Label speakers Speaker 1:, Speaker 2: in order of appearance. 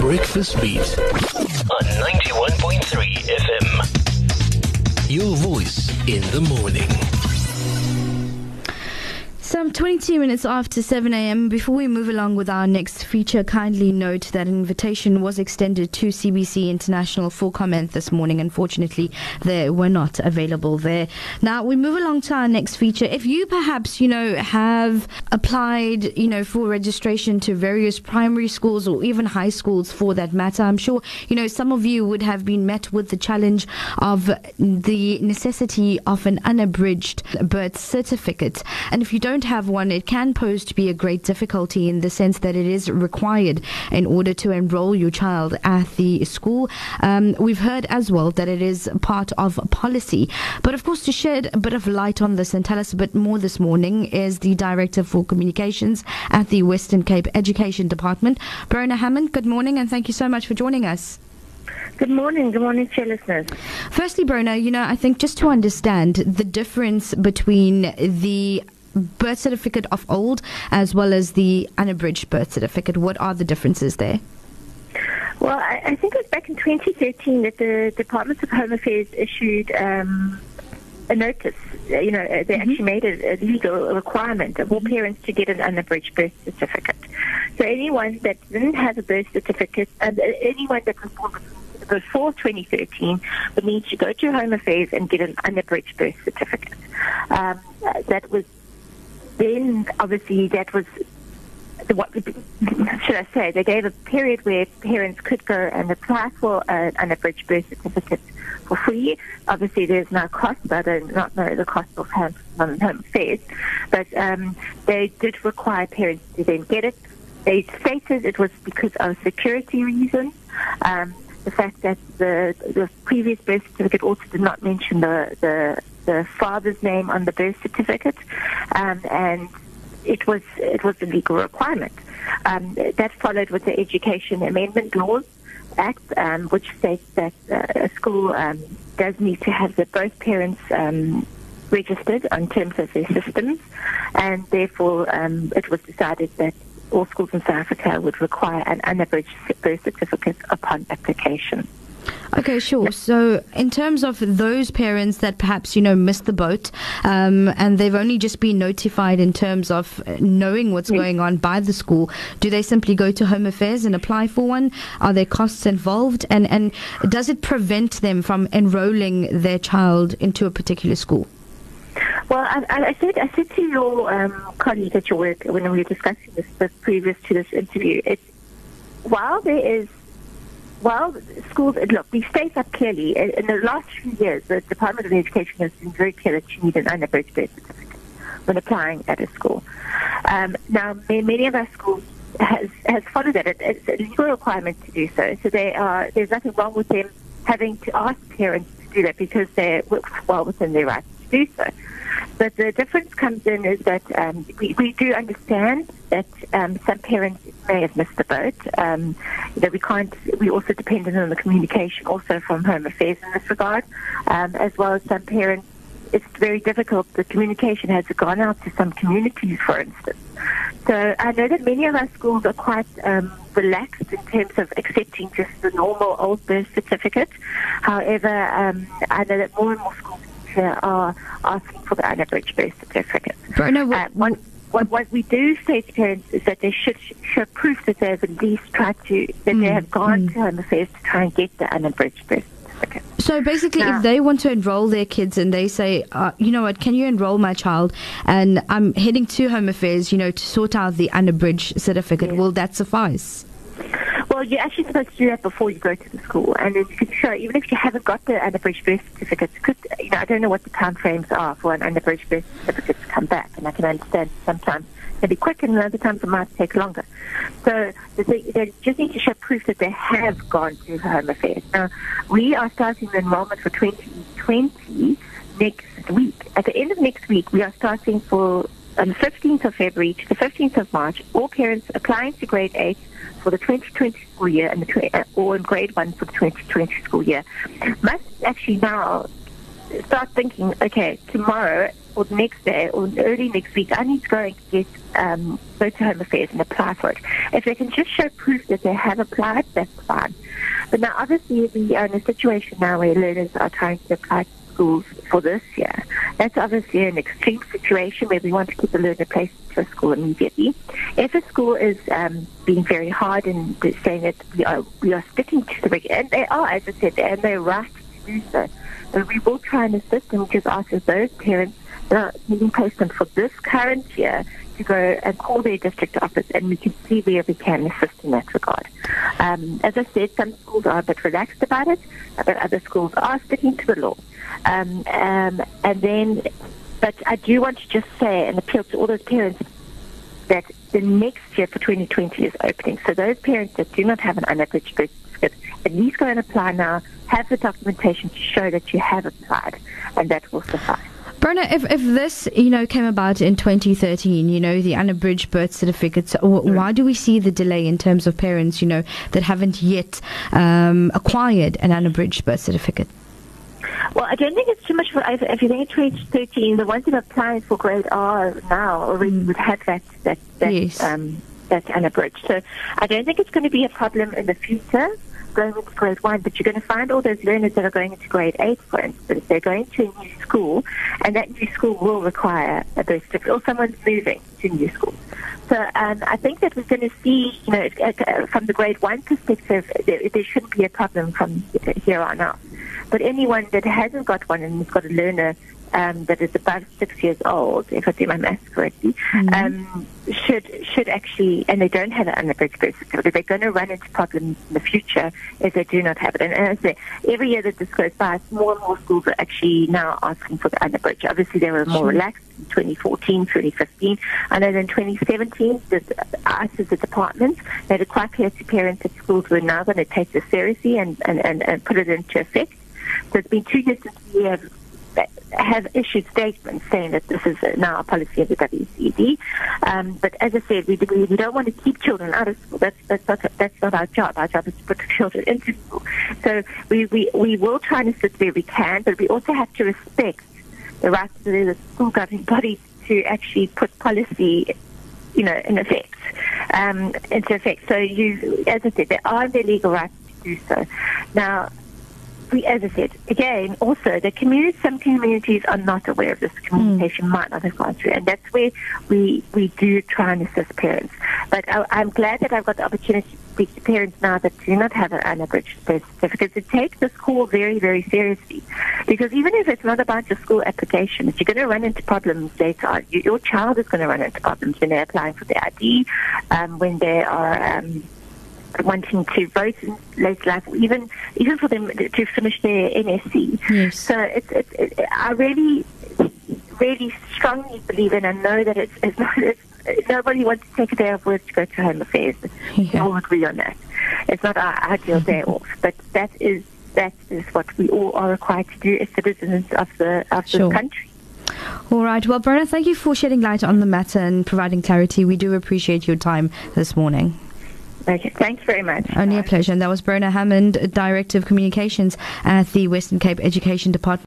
Speaker 1: Breakfast Beat on 91.3 FM. Your voice in the morning.
Speaker 2: Some 22 minutes after 7 a.m. Before we move along with our next feature, kindly note that an invitation was extended to CBC International for comment this morning. Unfortunately, they were not available there. Now, we move along to our next feature. If you perhaps, have applied, for registration to various primary schools or even high schools for that matter, I'm sure, some of you would have been met with the challenge of the necessity of an unabridged birth certificate. And if you don't have one, it can pose to be a great difficulty in the sense that it is required in order to enroll your child at the school. We've heard as well that it is part of policy. But of course, to shed a bit of light on this and tell us a bit more this morning is the Director for Communications at the Western Cape Education Department, Brona Hammond. Good morning and thank you so much for joining us.
Speaker 3: Good morning to your listeners.
Speaker 2: Firstly, Brona, I think just to understand the difference between the birth certificate of old as well as the unabridged birth certificate, what are the differences there?
Speaker 3: Well, I think it was back in 2013 that the Department of Home Affairs issued a notice. They actually made a legal requirement of all parents to get an unabridged birth certificate. So anyone that didn't have a birth certificate, and anyone that was born before 2013 would need to go to Home Affairs and get an unabridged birth certificate. That was then, obviously, that was, what should I say, they gave a period where parents could go and apply for an unabridged birth certificate for free. Obviously, there's no cost, but I do not know the cost of Home Affairs. But they did require parents to then get it. They stated it was because of security reasons. The fact that the previous birth certificate also did not mention the father's name on the birth certificate, and it was a legal requirement. That followed with the Education Amendment Laws Act, which states that a school does need to have both parents registered in terms of their systems, and therefore it was decided that all schools in South Africa would require an unabridged birth certificate upon application.
Speaker 2: Okay, sure. So in terms of those parents that perhaps, missed the boat and they've only just been notified in terms of knowing what's going on by the school, do they simply go to Home Affairs and apply for one? Are there costs involved? And does it prevent them from enrolling their child into a particular school?
Speaker 3: Well, I said to your colleague at your work when we were discussing this previous to this interview, while schools, look, we state that clearly, in the last few years, the Department of Education has been very clear that you need an unabridged birth certificate when applying at a school. Now, many of our schools has followed that. It's a legal requirement to do so. So there's nothing wrong with them having to ask parents to do that because they're well within their rights to do so. But the difference comes in is that we do understand that some parents may have missed the boat. We also dependent on the communication also from Home Affairs in this regard, as well as some parents. It's very difficult. The communication has gone out to some communities, for instance. So I know that many of our schools are quite relaxed in terms of accepting just the normal old birth certificate. However, I know that more and more schools are asking for the unabridged birth certificate. What we do say to parents is that they should show proof that they've at least they have gone to Home Affairs to try and get the unabridged birth certificate.
Speaker 2: So basically, if they want to enroll their kids and they say, you know what, can you enroll my child? And I'm heading to Home Affairs, to sort out the unabridged certificate, will that suffice?
Speaker 3: Well, you're actually supposed to do that before you go to the school, and then you can show, even if you haven't got the unabridged birth certificate, I don't know what the time frames are for an unabridged birth certificate to come back, and I can understand sometimes it can be quick and other times it might take longer. So they just need to show proof that they have gone to Home Affairs. Now, we are starting the enrollment for 2020 next week. At the end of next week, we are starting on the 15th of February to the 15th of March, all parents applying to grade 8 for the 2020 school year or in grade 1 for the 2020 school year must actually now start thinking, okay, tomorrow or the next day or early next week, I need to go and go to Home Affairs and apply for it. If they can just show proof that they have applied, that's fine. But now, obviously, we are in a situation now where learners are trying to apply to schools for this year. That's obviously an extreme situation where we want to keep a learner placed to a school immediately. If a school is being very hard and saying that we are sticking to the regular, and they are, as I said, and they're right to do so, but we will try and assist them, just ask those parents that are needing placement for this current year to go and call their district office, and we can see where we can assist in that regard. As I said, some schools are a bit relaxed about it, but other schools are sticking to the law. But I do want to just say and appeal to all those parents that the next year for 2020 is opening. So those parents that do not have an unabridged birth certificate, at least go and apply now, have the documentation to show that you have applied, and that will suffice.
Speaker 2: Bronagh, if this, came about in 2013, the unabridged birth certificates, why do we see the delay in terms of parents, that haven't yet acquired an unabridged birth certificate?
Speaker 3: Well, I don't think it's too much. If you think it's 2013, the ones that are applying for grade R now already would have that
Speaker 2: Yes.
Speaker 3: That's unabridged. So I don't think it's going to be a problem in the future going into grade 1, but you're going to find all those learners that are going into grade 8, for instance. They're going to a new school, and that new school will require a birth certificate, or someone's moving to a new school. So I think that we're going to see, from the grade 1 perspective, there shouldn't be a problem from here on out. But anyone that hasn't got one and has got a learner that is above 6 years old, if I do my maths correctly, should actually, and they don't have an unabridged birth certificate, they're going to run into problems in the future if they do not have it. And as I say, every year that this goes by, more and more schools are actually now asking for the unabridged. Obviously, they were more relaxed in 2014, 2015. I know in 2017, us as a department made it quite clear to parents that schools were now going to take this seriously and put it into effect. So it's been 2 years since we have issued statements saying that this is now a policy of the WCD. But as I said, we don't want to keep children out of school. That's not our job. Our job is to put children into school. So we will try and assist where we can, but we also have to respect the rights of the school governing bodies to actually put policy, into effect. So as I said, they are their legal rights to do so. Now, as I said, again, also, some communities are not aware of this. Communication might not have gone through, and that's where we do try and assist parents. But I'm glad that I've got the opportunity to speak to parents now that do not have an unabridged birth certificate to take this call very, very seriously. Because even if it's not about your school application, if you're going to run into problems later on, your child is going to run into problems when they're applying for their ID, when they are wanting to vote in later life, even for them to finish their NSC.
Speaker 2: Yes.
Speaker 3: So I really, really strongly believe, and I know that it's not. Nobody wants to take a day off work to go to Home Affairs. We all agree on that. It's not our ideal day off, but that is what we all are required to do as citizens of this country.
Speaker 2: All right. Well, Bronagh, thank you for shedding light on the matter and providing clarity. We do appreciate your time this morning.
Speaker 3: Okay, thanks very much.
Speaker 2: Only a pleasure. And that was Bronagh Hammond, Director of Communications at the Western Cape Education Department.